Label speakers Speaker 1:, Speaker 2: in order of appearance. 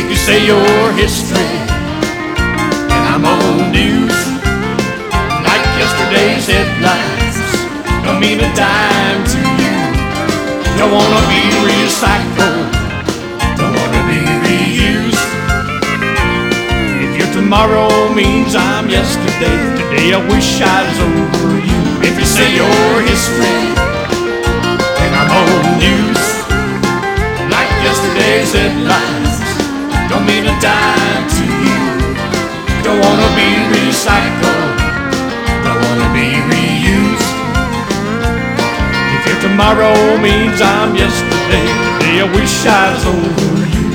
Speaker 1: You say you're history, and I'm old news, like yesterday's headlines. Don't mean a dime to you. Don't wanna be recycled, don't wanna be reused. If your tomorrow means I'm yesterday, today I wish I was over you. If you say you're history, and I'm old news, like yesterday's headlines, don't mean a dime to you. Don't wanna be recycled, don't wanna be reused. If your tomorrow means I'm yesterday, today I wish I was over you.